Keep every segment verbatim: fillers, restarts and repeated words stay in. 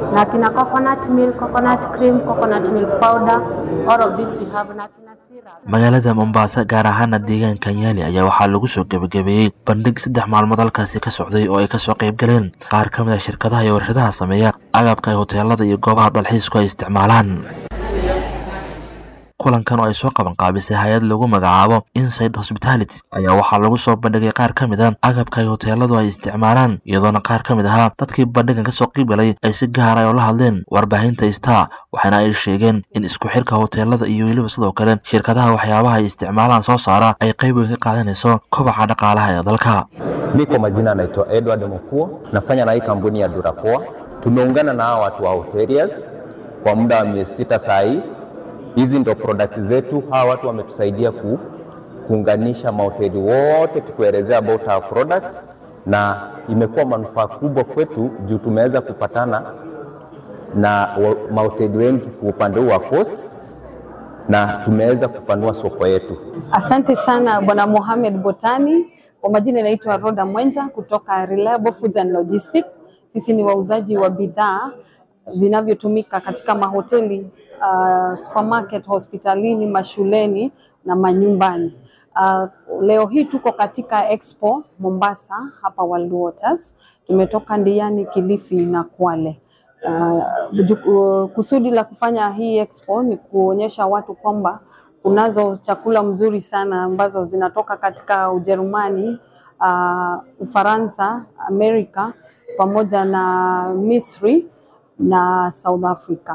na kina coconut milk, coconut cream, coconut milk powder, all of this we have na kina syrup. magaalada Mombasa gaar ahaan deegaanka Nyali ayaa waxaa lagu soo gabagabeeyay bandhig saddex maalmood halkaasi ka socday oo ay ka soo qayb galeen qaar ka mid ah shirkadaha iyo warshadaha sameeya agabka hoteelada iyo goobaha dalxiiska ay isticmaalaan. kulankan oo ay soo qaban qaabisay hay'ad lagu magacaabo Inside Hospitality ayaa waxaa lagu soo bandhigay qaar ka mid ah agabka hoteeladu ay isticmaalaan iyadoona qaar ka mid ah dadkii bandhigan ka soo qayb galay ay si gaar ah oo la hadleen warbaahinta Star waxaana ay sheegeen in isku xirka hoteelada iyo weliba sidoo kale shirkadaha waxyaabaha ay isticmaalaan soo saara ay qayb weyn ka qaadanayso kobaca dhaqaalaha ee dalka. Niko majina naitwa Edward Mukua, nafanya na hii kampuni ya Durapoa. Tumeungana na watu wa hoteliers kwa muda wa miezi sita sasa. Hizi ndo product zetu. Hawa watu wametusaidia ku, kuunganisha mahoteli wote tukuelezea about our product, na imekuwa manufaa kubwa kwetu juu tumeweza kupatana na mahoteli wengi kwa upande wa coast na tumeweza kupanua soko yetu. Asante sana Bwana Mohamed Botani. Kwa majina naitwa Roda Mwenja kutoka Reliable Foods and Logistics. Sisi ni wauzaji wa bidhaa vinavyotumika katika mahoteli, uh, supermarket, hospitalini, mashuleni na manyumbani. Uh, leo hii tuko katika Expo Mombasa hapa World Waters. Tumetoka Ndiani, Kilifi na Kwale. Uh, kusudi la kufanya hii expo ni kuonyesha watu kwamba kunazo chakula mzuri sana ambazo zinatoka katika Ujerumani, uh, Ufaransa, Amerika pamoja na Misri na South Africa.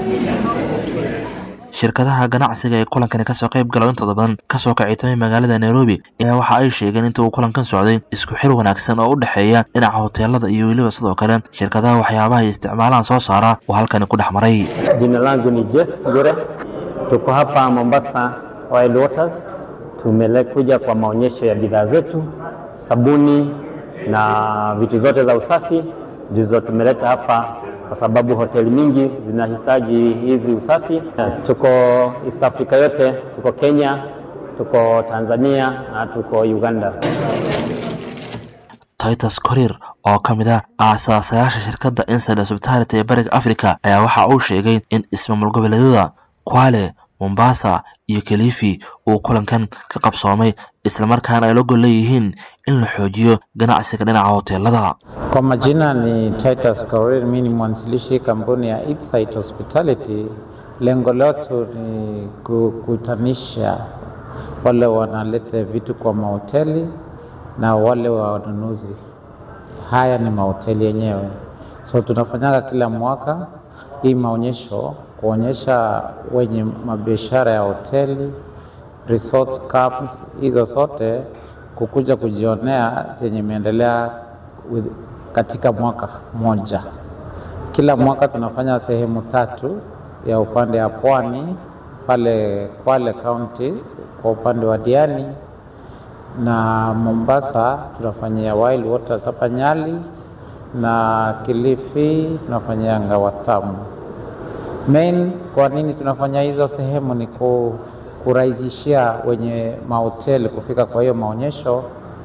shirkadaha ganacsiga ee kulankan ka soo qayb galay inta badan ka soo kacay magaalada Nairobi ayaa waxa ay sheegeen inta uu kulankan socday isku xir wanaagsan oo u dhaxeeya dhinaca hoteelada iyo weliba sidoo kale shirkadaha waxyaabaha ay isticmaalaan soo saara oo halkan ku dhaxmaray. Jina langu ni Jeff Gore. Tuko hapa Mombasa World Waters. Tumekuja kwa maonyesho ya bidhaa zetu, sabuni na vitu zote za usafi ndizo tumeleta hapa kwa sababu hoteli mingi zinahitaji hizi usafi. Tuko East Africa yote, tuko Kenya, tuko Tanzania na tuko Uganda. Titus Korir oo kamid ah aasaasyaasha shirkadda Inside Hospitality ee Bariga Afrika ayaa waxa uu sheegay in ismaamul goboleedyada Kwale, Mombasa iyo Kilifi uu kulankan ka qabsoomay isla markaana ay loo leeyihiin in la xoojiyo ganacsiga dhinaca hoteelada. Kwa majina ni Titus Korir, mimi ni mwanzilishi kampuni ya Inside Hospitality. Lengo letu ni kukutanisha wale wanaleta vitu kwa mahoteli na wale wanunuzi. Haya ni mahoteli yenyewe. So tunafanyanga kila mwaka hii maonyesho kuonyesha wenye mabiashara ya hoteli, resorts, camps, hizo zote kukuja kujionea zenye imeendelea katika mwaka moja. Kila mwaka tunafanya sehemu tatu ya upande ya Pwani pale Kwale County kwa upande wa Diani, na Mombasa tunafanyia Wild Waters hapa Nyali, na Kilifi tunafanyia Ngawatamu. Main kwa nini tunafanya hizo sehemu ni kurahisishia wenye mahoteli kufika kwa hiyo maonyesho,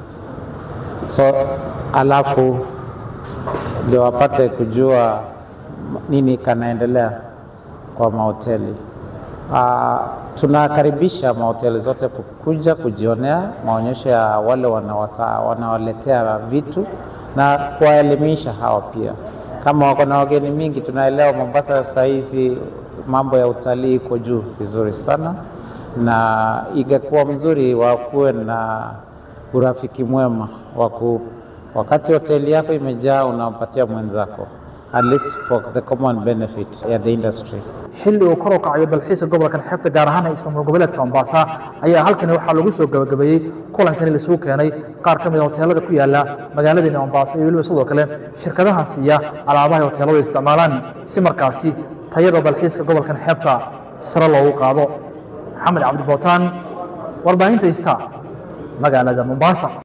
so alafu ndio wapate kujua nini kanaendelea kwa mahoteli. Uh, tunakaribisha mahoteli zote kukuja kujionea maonyesho ya wale wanawasa wanawaletea vitu na kuwaelimisha hawa pia. Kama wako na wageni mingi, tunaelewa Mombasa sasa hizi mambo ya utalii iko juu vizuri sana, na ingekuwa mzuri wakuwe na urafiki mwema waku, wakati hoteli yako imejaa unampatia mwenzako, at least for the common benefit ya the industry. xilli uu kor u kacayo dalxiiska gobolka xeebta gaar ahaan ismaamul goboleedka Mombasa ayaa halkan waxa lagu soo gabagabeeyay kulankan la soo keenay qaar ka mid ah hoteelada ku yaala magaalada Mombasa iyo waliba sidoo kale shirkadaha siiya alaabaha hoteelada isticmaalaan si markaasi tayada dalxiiska gobolka xeebta sare loogu qaado. Maxamed Cabdi Bootaan, warbaahinta Star, magaalada Mombasa.